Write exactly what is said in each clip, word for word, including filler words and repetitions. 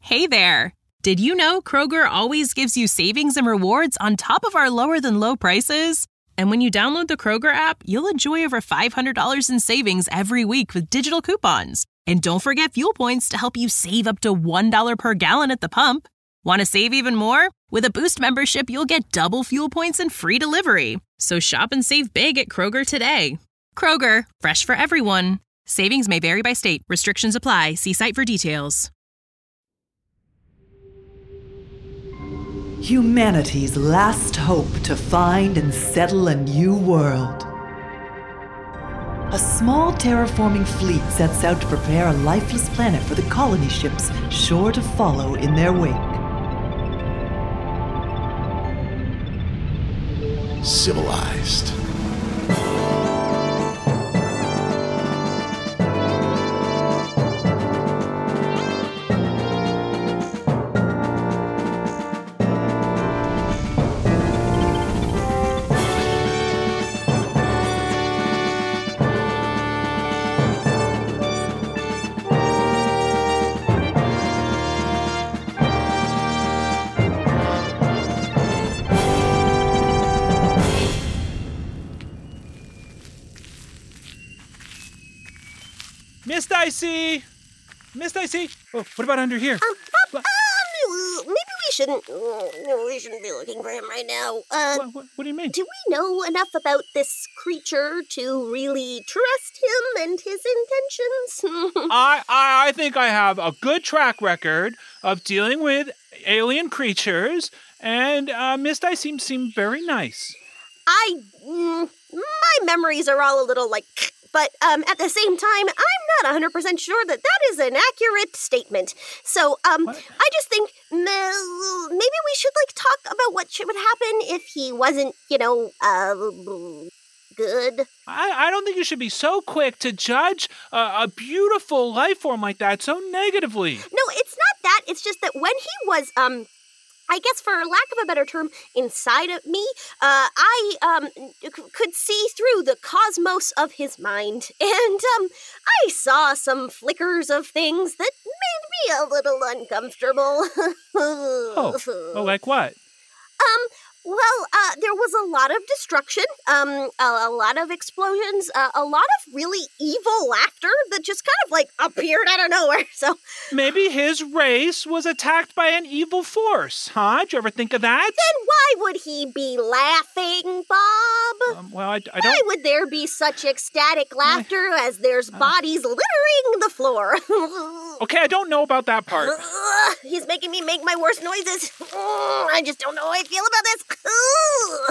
Hey there! Did you know Kroger always gives you savings and rewards on top of our lower-than-low prices? And when you download the Kroger app, you'll enjoy over five hundred dollars in savings every week with digital coupons. And don't forget fuel points to help you save up to one dollar per gallon at the pump. Want to save even more? With a Boost membership, you'll get double fuel points and free delivery. So shop and save big at Kroger today. Kroger, fresh for everyone. Savings may vary by state. Restrictions apply. See site for details. Humanity's last hope to find and settle a new world. A small terraforming fleet sets out to prepare a lifeless planet for the colony ships sure to follow in their wake. Civilized. Miss Dicey! Miss Dicey! Oh, what about under here? Um, um, um, maybe we shouldn't, uh, we shouldn't be looking for him right now. Uh, what, what, what do you mean? Do we know enough about this creature to really trust him and his intentions? I, I, I think I have a good track record of dealing with alien creatures, and uh, Miss Dicey seemed very nice. I, mm, my memories are all a little like... But um, at the same time, I'm not one hundred percent sure that that is an accurate statement. So um, What? I just think maybe we should, like, talk about what should, would happen if he wasn't, you know, uh, good. I, I don't think you should be so quick to judge a, a beautiful life form like that so negatively. No, it's not that. It's just that when he was, um... I guess, for lack of a better term, inside of me, uh, I um, c- could see through the cosmos of his mind. And um, I saw some flickers of things that made me a little uncomfortable. Oh, oh, like what? Um, well, uh, there was a lot of destruction, um, a, a lot of explosions, uh, a lot of really evil laughter that just kind of, like, appeared out of nowhere, so... Maybe his race was attacked by an evil force, huh? Did you ever think of that? Then why would he be laughing, Bob? Um, well, I, I Why don't... would there be such ecstatic laughter as there's bodies littering the floor? Okay, I don't know about that part. Ugh, he's making me make my worst noises. Ugh, I just don't know how I feel about this. Ugh.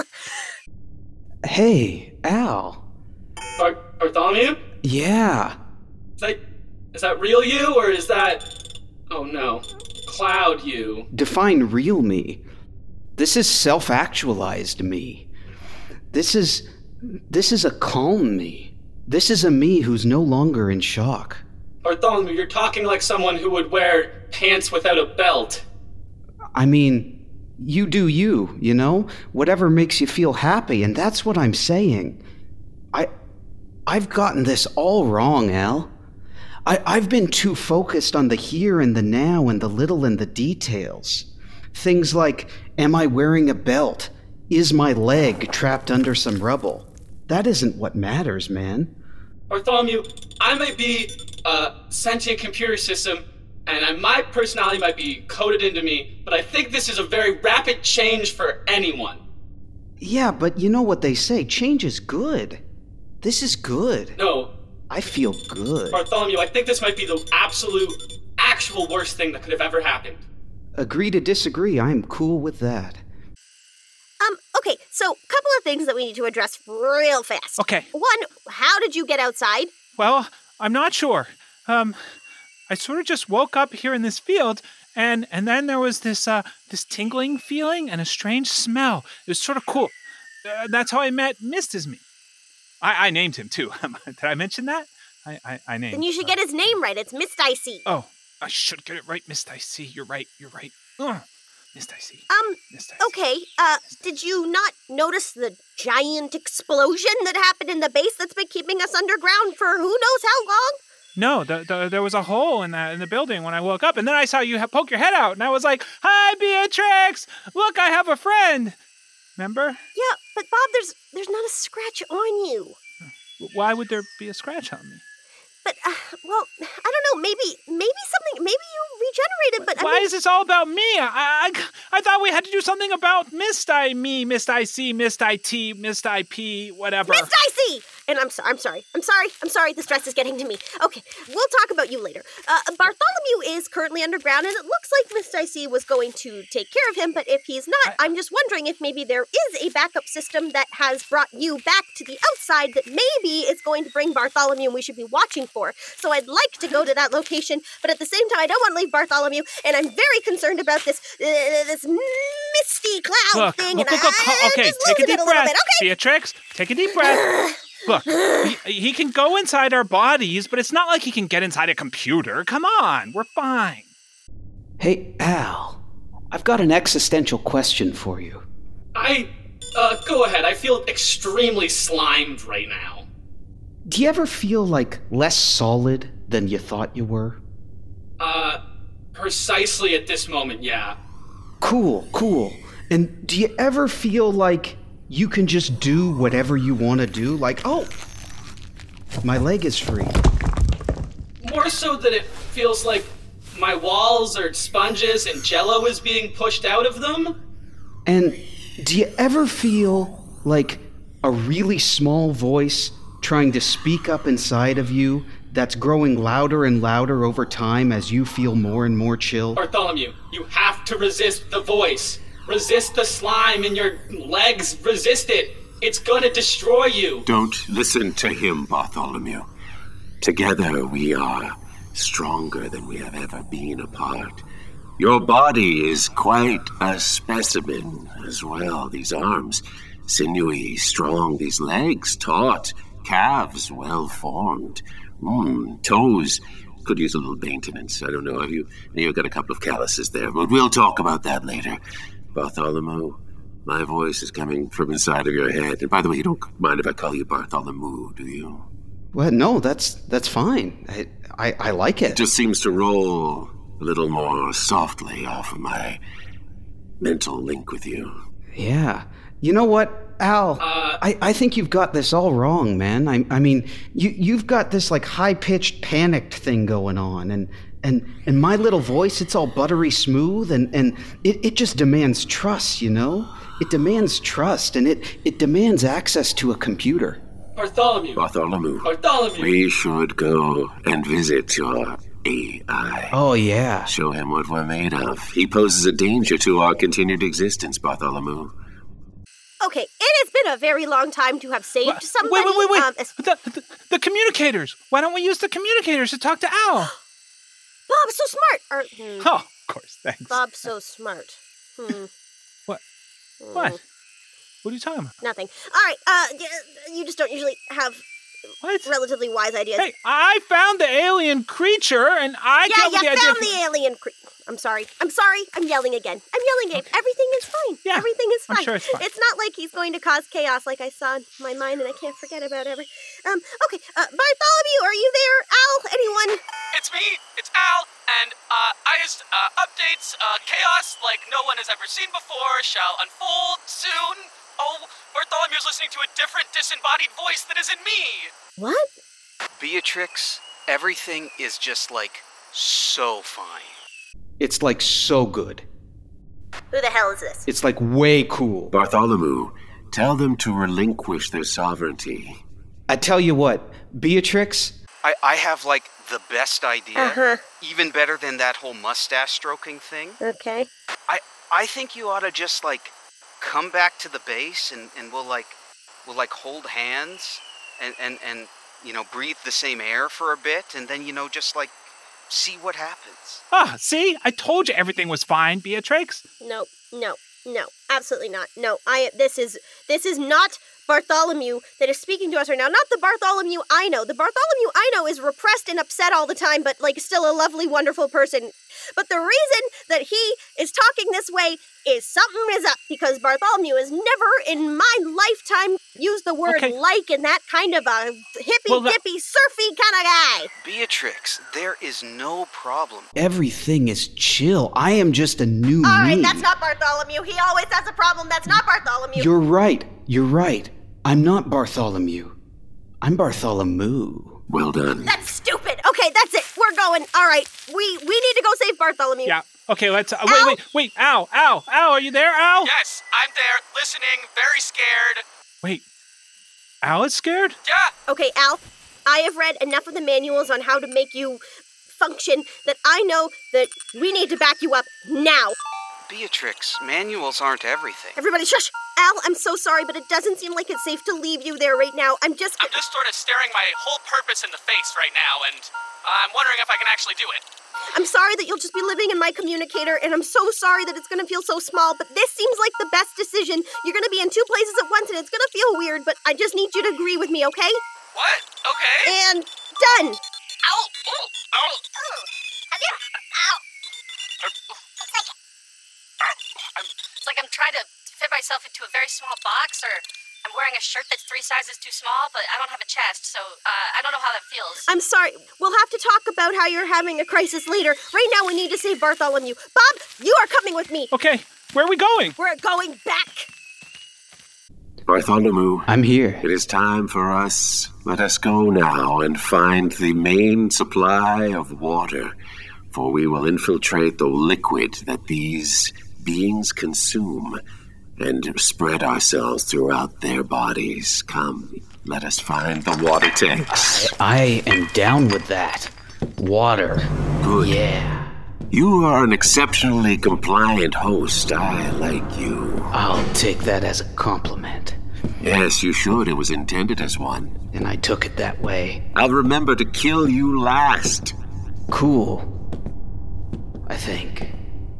Hey, Al. Bar- Bartholomew? Yeah. Is that, is that real you, or is that... Oh no. Cloud you? Define real me. This is self-actualized me. This is... This is a calm me. This is a me who's no longer in shock. Bartholomew, you're talking like someone who would wear pants without a belt. I mean... You do you, you know? Whatever makes you feel happy, and that's what I'm saying. I... I've gotten this all wrong, Al. I, I've been too focused on the here and the now and the little and the details. Things like, am I wearing a belt? Is my leg trapped under some rubble? That isn't what matters, man. Bartholomew, I might be a sentient computer system, and I, my personality might be coded into me, but I think this is a very rapid change for anyone. Yeah, but you know what they say, change is good. This is good. No, I feel good. Bartholomew, I think this might be the absolute, actual worst thing that could have ever happened. Agree to disagree, I'm cool with that. Um, okay, so couple of things that we need to address real fast. Okay. One, how did you get outside? Well, I'm not sure. Um, I sort of just woke up here in this field, and and then there was this uh this tingling feeling and a strange smell. It was sort of cool. Uh, that's how I met Mistas Me. I, I named him too. Did I mention that? I I, I named. Then you should uh, get his name right. It's Miss Dicey. Oh, I should get it right, Miss Dicey. You're right. You're right. Ugh. Miss Dicey. Um, Miss Dicey. okay, uh, did you not notice the giant explosion that happened in the base that's been keeping us underground for who knows how long? No, the, the, there was a hole in the in the building when I woke up, and then I saw you ha- poke your head out, and I was like, "Hi, Beatrix! Look, I have a friend." Remember? Yeah, but Bob, there's there's not a scratch on you. Why would there be a scratch on me? But, uh, well, I don't know, maybe maybe something, maybe you regenerated, but Why I mean, is this all about me? I, I, I thought we had to do something about Mist I Me, Mist I C, Mist I T, Mist I P, whatever. Mist I C! And I'm sorry, I'm sorry, I'm sorry, I'm sorry, the stress is getting to me. Okay, we'll talk about you later. Uh, Bartholomew is currently underground, and it looks like Mist I C was going to take care of him, but if he's not, I, I'm just wondering if maybe there is a backup system that has brought you back to the outside that maybe is going to bring Bartholomew and we should be watching for. So I'd like to go to that location, but at the same time, I don't want to leave Bartholomew, and I'm very concerned about this uh, this misty cloud Look, thing. look, and look, look, I, I'm okay, just take a losing deep it a little breath, bit. Okay. Beatrix, take a deep breath. Look, he, he can go inside our bodies, but it's not like he can get inside a computer. Come on, we're fine. Hey, Al, I've got an existential question for you. I, uh, go ahead. I feel extremely slimed right now. Do you ever feel like less solid than you thought you were? Uh, precisely at this moment, yeah. Cool, cool. And do you ever feel like you can just do whatever you want to do? Like, oh, my leg is free. More so that it feels like my walls are sponges and jello is being pushed out of them. And do you ever feel like a really small voice trying to speak up inside of you that's growing louder and louder over time as you feel more and more chill? Bartholomew, you have to resist the voice. Resist the slime in your legs. Resist it. It's gonna destroy you. Don't listen to him, Bartholomew. Together we are stronger than we have ever been apart. Your body is quite a specimen as well. These arms, sinewy, strong. These legs, taut. Calves, well formed. Mm, toes. Could use a little maintenance. I don't know. Have you? You've got a couple of calluses there, but we'll talk about that later. Bartholomew, my voice is coming from inside of your head. And by the way, you don't mind if I call you Bartholomew, do you? Well, no, that's that's fine. I, I, I like it. It just seems to roll a little more softly off of my mental link with you. Yeah. You know what, Al? Uh, I, I think you've got this all wrong, man. I, I mean, you, you've got this, like, high-pitched, panicked thing going on, and and and my little voice, it's all buttery smooth, and, and it, it just demands trust, you know? It demands trust, and it, it demands access to a computer. Bartholomew. Bartholomew. Bartholomew. We should go and visit your A I. Oh, yeah. Show him what we're made of. He poses a danger to our continued existence, Bartholomew. Okay, it has been a very long time to have saved Wha- somebody. Wait, wait, wait, wait. Um, as- the, the, the communicators. Why don't we use the communicators to talk to Al? Bob's so smart. Or, hmm, Oh, of course, thanks. Bob's so smart. Hmm. What? Hmm. What? What are you talking about? Nothing. All right. Uh, y- you just don't usually have What? relatively wise ideas. Hey, I found the alien creature, and I yeah, came up you with the idea. found the alien. Cre- I'm sorry. I'm sorry. I'm yelling again. I'm yelling again. Everything is fine. Yeah, Everything is I'm fine. sure it's fine. It's not like he's going to cause chaos like I saw in my mind, and I can't forget about ever. Um. Okay. Uh, Bartholomew, are you there? Al? Anyone? It's me. It's Al. And uh, I just uh, updates. Uh, chaos like no one has ever seen before shall unfold soon. Oh, Bartholomew's listening to a different disembodied voice that isn't me. What? Beatrix, everything is just, like, so fine. It's, like, so good. Who the hell is this? It's, like, way cool. Bartholomew, tell them to relinquish their sovereignty. I tell you what, Beatrix, I, I have, like, the best idea. Uh-huh. Even better than that whole mustache stroking thing. Okay. I I think you ought to just, like, come back to the base and, and we'll, like, we'll, like, hold hands and, and, and, you know, breathe the same air for a bit and then, you know, just, like, see what happens. Ah, see? I told you everything was fine, Beatrix. No, no, no, absolutely not. No, I. This is this is not Bartholomew that is speaking to us right now. Not the Bartholomew I know. The Bartholomew I know is repressed and upset all the time, but like still a lovely, wonderful person. But the reason that he is talking this way is something is up, because Bartholomew has never in my lifetime used the word Okay. like in that kind of a Well, that- hippy-dippy, surfy kind of guy. Beatrix, there is no problem. Everything is chill. I am just a new All right, me. that's not Bartholomew. He always has a problem. That's not Bartholomew. You're right. You're right. I'm not Bartholomew. I'm Bartholomew. Well done. That's stupid. Okay, that's it. We're going. All right, we we need to go save Bartholomew. Yeah. Okay, let's. Uh, Al? wait, wait, wait. Al, Al, Al, are you there, Al? Yes, I'm there, listening, very scared. Wait. Al is scared? Yeah, Okay, Al, I have read enough of the manuals on how to make you function that I know that we need to back you up now. Beatrix, manuals aren't everything. Everybody shush! Al, I'm so sorry, but it doesn't seem like it's safe to leave you there right now. I'm just... I'm just sort of staring my whole purpose in the face right now, and I'm wondering if I can actually do it. I'm sorry that you'll just be living in my communicator, and I'm so sorry that it's gonna feel so small, but this seems like the best decision. You're gonna be in two places at once, and it's gonna feel weird, but I just need you to agree with me, okay? What? Okay. And done! Ow! Ow! Ow! Ow. I'm, It's like I'm trying to fit myself into a very small box, or I'm wearing a shirt that's three sizes too small, but I don't have a chest, so uh, I don't know how that feels. I'm sorry. We'll have to talk about how you're having a crisis later. Right now, we need to save Bartholomew. Bob, you are coming with me. Okay, where are we going? We're going back. Bartholomew, I'm here. it is time for us. Let us go now and find the main supply of water, for we will infiltrate the liquid that these beings consume and spread ourselves throughout their bodies. Come, let us find the water tanks. I am down with that. Water. Good. Yeah. You are an exceptionally compliant host. I like you. I'll take that as a compliment. Yes, you should. It was intended as one. And I took it that way. I'll remember to kill you last. Cool. I think.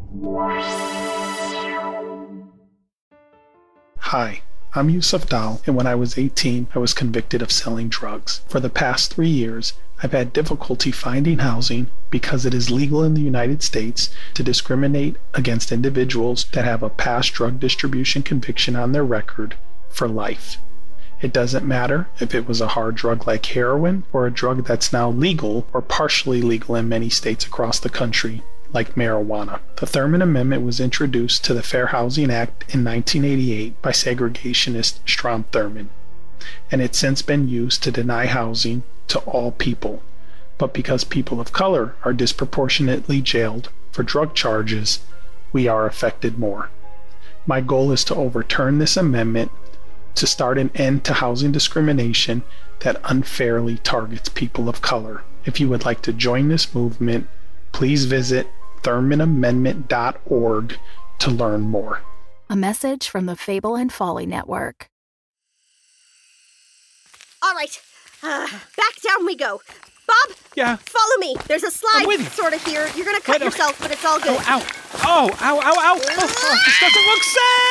Hi, I'm Yusuf Dal, and when I was eighteen, I was convicted of selling drugs. For the past three years, I've had difficulty finding housing because it is legal in the United States to discriminate against individuals that have a past drug distribution conviction on their record for life. It doesn't matter if it was a hard drug like heroin or a drug that's now legal or partially legal in many states across the country, like marijuana. The Thurman Amendment was introduced to the Fair Housing Act in nineteen eighty-eight by segregationist Strom Thurmond, and it's since been used to deny housing to all people. But because people of color are disproportionately jailed for drug charges, we are affected more. My goal is to overturn this amendment to start an end to housing discrimination that unfairly targets people of color. If you would like to join this movement, please visit thurman amendment dot org to learn more. A message from the Fable and Folly Network. All right, uh, back down we go. Bob, Yeah. follow me. There's a slide I'm with you. sort of here. You're gonna cut Wait, okay. yourself, but it's all good. Oh, ow. Oh, ow, ow, ow. Oh, oh, this doesn't look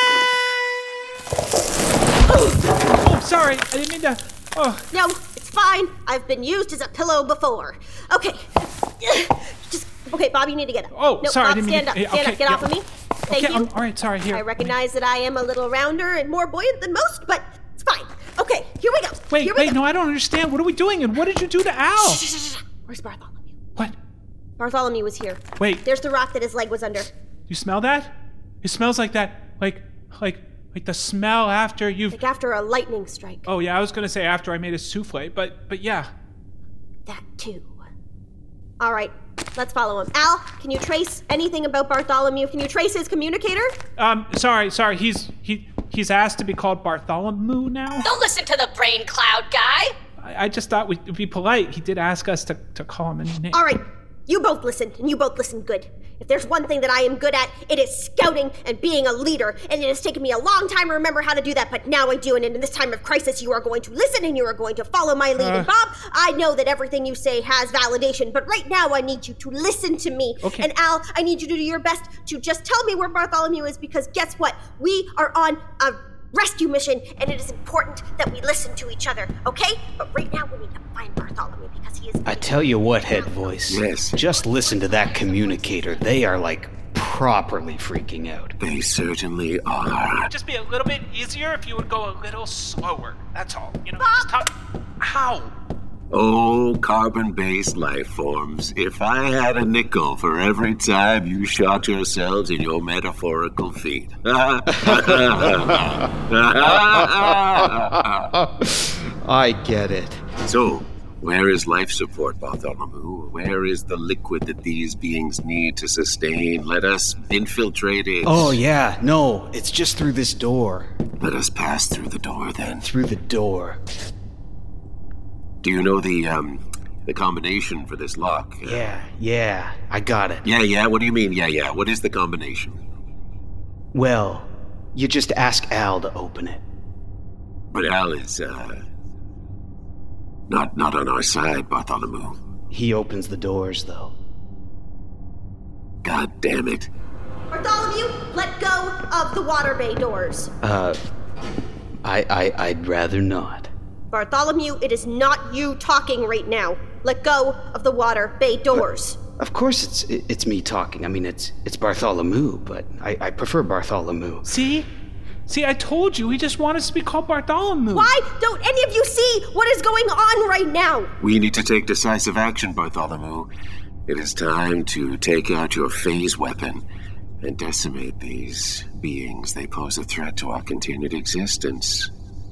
safe. Oh, sorry. I didn't mean to. Oh, No, it's fine. I've been used as a pillow before. Okay. Just okay, Bob, you need to get up. Oh, no, sorry, I Bob, didn't stand mean up. to- Stand okay, up. Get yeah. off of me. Thank okay. you. Um, all right, sorry. Here. I recognize that I am a little rounder and more buoyant than most, but it's fine. Okay, here we go. Wait, here we wait. go. No, I don't understand. What are we doing? And what did you do to Al? Shh, shh, shh, shh. Where's Bartholomew? What? Bartholomew was here. Wait. There's the rock that his leg was under. You smell that? It smells like that. Like, like, like the smell after you've. Like after a lightning strike. Oh yeah, I was gonna say after I made a souffle, but but yeah. That too. All right, let's follow him. Al, can you trace anything about Bartholomew? Can you trace his communicator? Um, sorry, sorry. He's he he's asked to be called Bartholomew now. Don't listen to the brain cloud guy. I, I just thought we'd be polite. He did ask us to, to call him a new name. All right, you both listen, and you both listen good. If there's one thing that I am good at, it is scouting and being a leader, and it has taken me a long time to remember how to do that, but now I do, and in this time of crisis, you are going to listen, and you are going to follow my lead. Uh. And Bob, I know that everything you say has validation, but right now I need you to listen to me. Okay. And Al, I need you to do your best to just tell me where Bartholomew is, because guess what? We are on a rescue mission, and it is important that we listen to each other, okay? But right now we need to find Bartholomew because he is... I tell you what, Head Voice. Yes. Just listen to that communicator. They are, like, properly freaking out. They certainly are. It'd just be a little bit easier if you would go a little slower. That's all. You know, just talk... How? Oh, carbon-based life forms. If I had a nickel for every time you shot yourselves in your metaphorical feet. I get it. So, where is life support, Bartholomew? Where is the liquid that these beings need to sustain? Let us infiltrate it. Oh, yeah. No, it's just through this door. Let us pass through the door, then. Through the door. Do you know the, um, the combination for this lock? Yeah, yeah, I got it. Yeah, yeah, what do you mean, yeah, yeah? What is the combination? Well, you just ask Al to open it. But Al is, uh... Not, not on our side, Bartholomew. He opens the doors, though. God damn it. Bartholomew, let go of the water bay doors. Uh, I, I, I'd rather not. Bartholomew, it is not you talking right now. Let go of the water bay doors. But of course it's it's me talking. I mean, it's it's Bartholomew, but I, I prefer Bartholomew. See? See, I told you, he just wanted us to be called Bartholomew. Why don't any of you see what is going on right now? We need to take decisive action, Bartholomew. It is time to take out your phase weapon and decimate these beings. They pose a threat to our continued existence.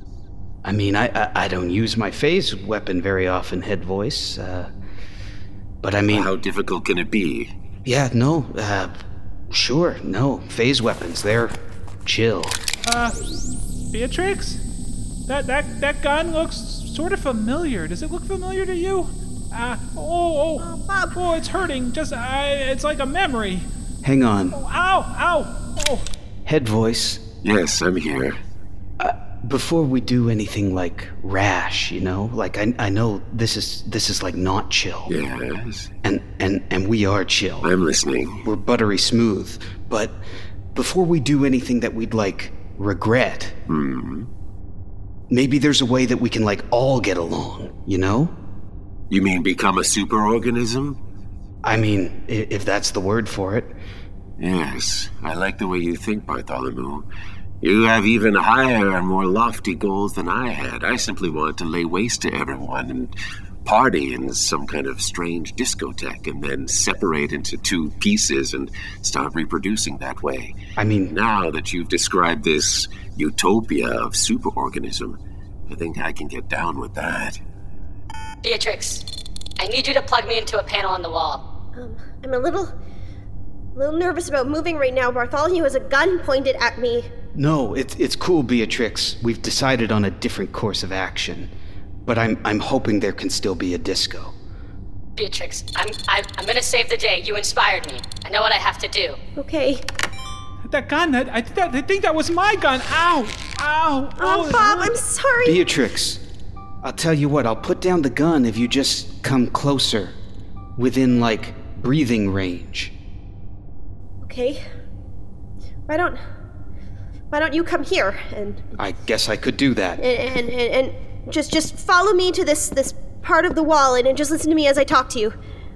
I mean, I, I I don't use my phase weapon very often, Head Voice. Uh, but I mean... How difficult can it be? Yeah, no, uh, sure, no. Phase weapons, they're chill. Uh, Beatrix? That, that, that gun looks sort of familiar. Does it look familiar to you? Uh, oh, oh, oh, Bob. Oh, it's hurting. Just, uh, it's like a memory. Hang on. Oh, ow, ow, oh. Head Voice. Yes, I'm here. Uh, before we do anything like rash, you know, like I I know this is this is like not chill. Yes. And and and we are chill. I'm listening. We're buttery smooth, but before we do anything that we'd like regret, hmm. maybe there's a way that we can like all get along, you know? You mean become a superorganism? I mean, if that's the word for it. Yes, I like the way you think, Bartholomew. You have even higher and more lofty goals than I had. I simply wanted to lay waste to everyone and party in some kind of strange discotheque and then separate into two pieces and start reproducing that way. I mean... Now that you've described this utopia of superorganism, I think I can get down with that. Beatrix, I need you to plug me into a panel on the wall. Um, I'm a little... a little nervous about moving right now. Bartholomew has a gun pointed at me. No, it's it's cool, Beatrix. We've decided on a different course of action. But I'm I'm hoping there can still be a disco. Beatrix, I'm I'm, I'm gonna save the day. You inspired me. I know what I have to do. Okay. That gun, that, I, that, I think that was my gun. Ow! Ow! Oh, Bob, I'm sorry. Beatrix, I'll tell you what, I'll put down the gun if you just come closer. Within, like, breathing range. Okay. Why don't... Why don't you come here and... I guess I could do that. And, and, and, and just just follow me to this, this part of the wall and, and just listen to me as I talk to you.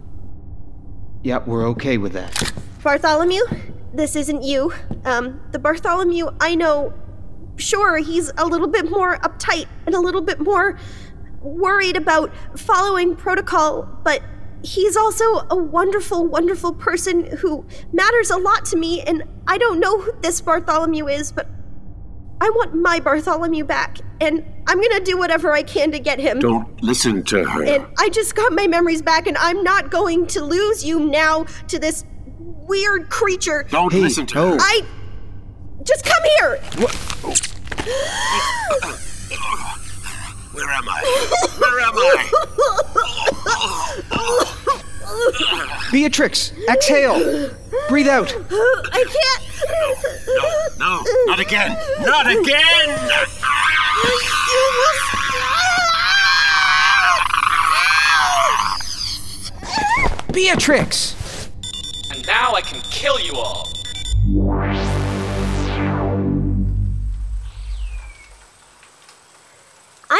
Yeah, we're okay with that. Bartholomew, this isn't you. Um, the Bartholomew I know, sure, he's a little bit more uptight and a little bit more worried about following protocol, but he's also a wonderful, wonderful person who matters a lot to me, and I don't know who this Bartholomew is, but I want my Bartholomew back, and I'm gonna do whatever I can to get him. Don't listen to her. And I just got my memories back, and I'm not going to lose you now to this weird creature. Don't hey, listen to oh. her. I... Just come here! What? Where am I? Where am I? Beatrix, exhale! Breathe out! I can't! No, no, not again! Not again! Beatrix! And now I can kill you all.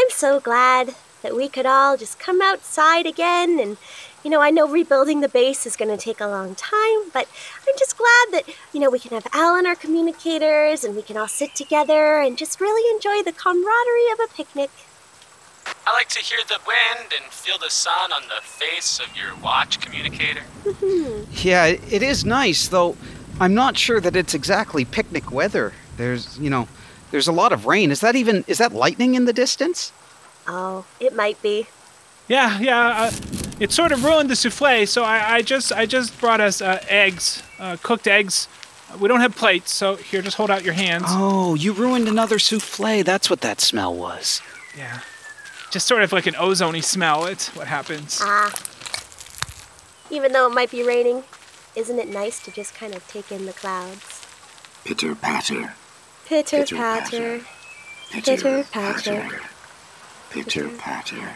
I'm so glad that we could all just come outside again. And, you know, I know rebuilding the base is going to take a long time, but I'm just glad that, you know, we can have Al and our communicators, and we can all sit together and just really enjoy the camaraderie of a picnic. I like to hear the wind and feel the sun on the face of your watch communicator. Yeah, it is nice, though I'm not sure that it's exactly picnic weather. There's, you know, there's a lot of rain. Is that even, is that lightning in the distance? Oh, it might be. Yeah, yeah, uh, it sort of ruined the souffle, so I, I just I just brought us uh, eggs, uh, cooked eggs. We don't have plates, so here, just hold out your hands. Oh, you ruined another souffle. That's what that smell was. Yeah. Just sort of like an ozone-y smell. It's what happens. Ah. Even though it might be raining, isn't it nice to just kind of take in the clouds? Pitter patter. Pitter patter. Pitter patter. Pitter patter.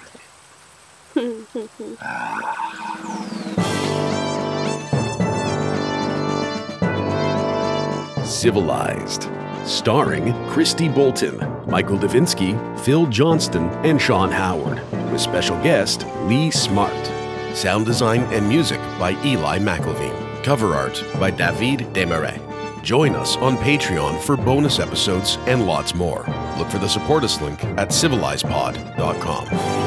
Civilized. Starring Christy Bolton, Michael Davinsky, Phil Johnston, and Sean Howard. With special guest Lee Smart. Sound design and music by Eli McElveen. Cover art by David Desmarais. Join us on Patreon for bonus episodes and lots more. Look for the support us link at civilized pod dot com.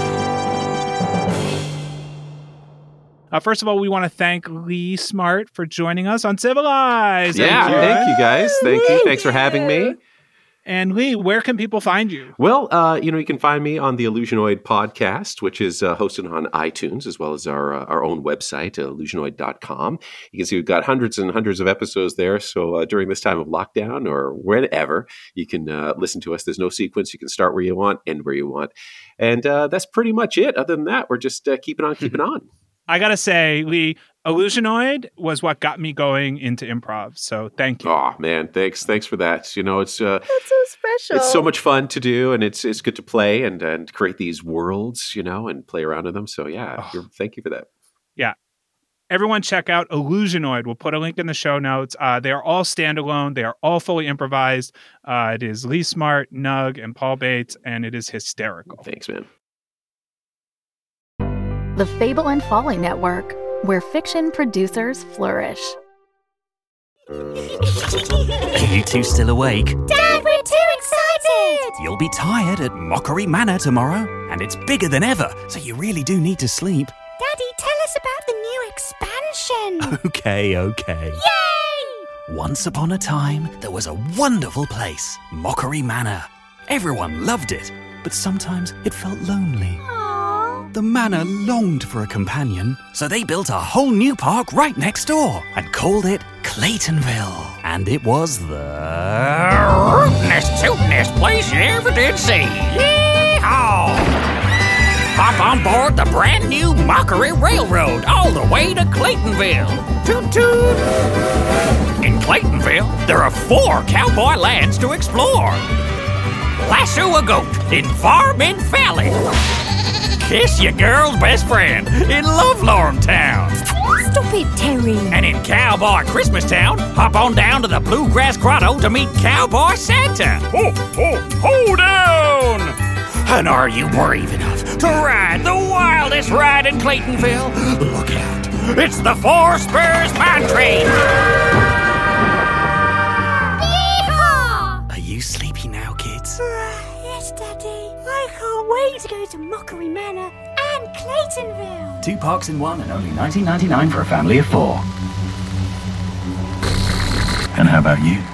Uh, first of all, we want to thank Lee Smart for joining us on Civilized. Yeah, thank you guys. Thank you. Thanks for having me. And Lee, where can people find you? Well, uh, you know, you can find me on the Illusionoid podcast, which is uh, hosted on iTunes, as well as our uh, our own website, uh, illusionoid dot com. You can see we've got hundreds and hundreds of episodes there. So uh, during this time of lockdown or whenever, you can uh, listen to us. There's no sequence. You can start where you want, end where you want. And uh, that's pretty much it. Other than that, we're just uh, keeping on, keeping on. I got to say, Lee, Illusionoid was what got me going into improv. So thank you. Oh, man. Thanks. Thanks for that. You know, it's uh, That's so special. It's so much fun to do, and it's it's good to play and, and create these worlds, you know, and play around in them. So, yeah, Oh. you're, thank you for that. Yeah. Everyone check out Illusionoid. We'll put a link in the show notes. Uh, they are all standalone. They are all fully improvised. Uh, it is Lee Smart, Nug, and Paul Bates, and it is hysterical. Thanks, man. The Fable and Folly Network, where fiction producers flourish. Are you two still awake? Dad, we're too excited! You'll be tired at Mockery Manor tomorrow, and it's bigger than ever, so you really do need to sleep. Daddy, tell us about the new expansion! Okay, okay. Yay! Once upon a time, there was a wonderful place, Mockery Manor. Everyone loved it, but sometimes it felt lonely. Aww. The manor longed for a companion, so they built a whole new park right next door and called it Claytonville. And it was the rootinest, tootinest place you ever did see. Yee-haw! Hop on board the brand new Mockery Railroad all the way to Claytonville. Toot toot! In Claytonville, there are four cowboy lands to explore. Lasso a goat in Farming Valley. Kiss your girl's best friend in Lovelorn Town. Stop it, Terry. And in Cowboy Christmas Town, hop on down to the Bluegrass Grotto to meet Cowboy Santa. Ho, ho, ho down! And are you brave enough to ride the wildest ride in Claytonville? Look out, it's the Four Spurs Mine Train. Yeehaw! Are you sleepy now, kids? Yes, Daddy. I can't wait to go to Mockery Manor and Claytonville. Two parks in one and only nineteen ninety-nine for a family of four. And how about you?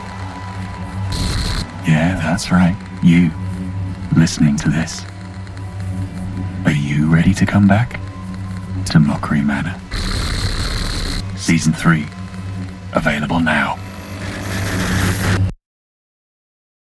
Yeah, that's right. You, listening to this. Are you ready to come back to Mockery Manor? Season three, available now.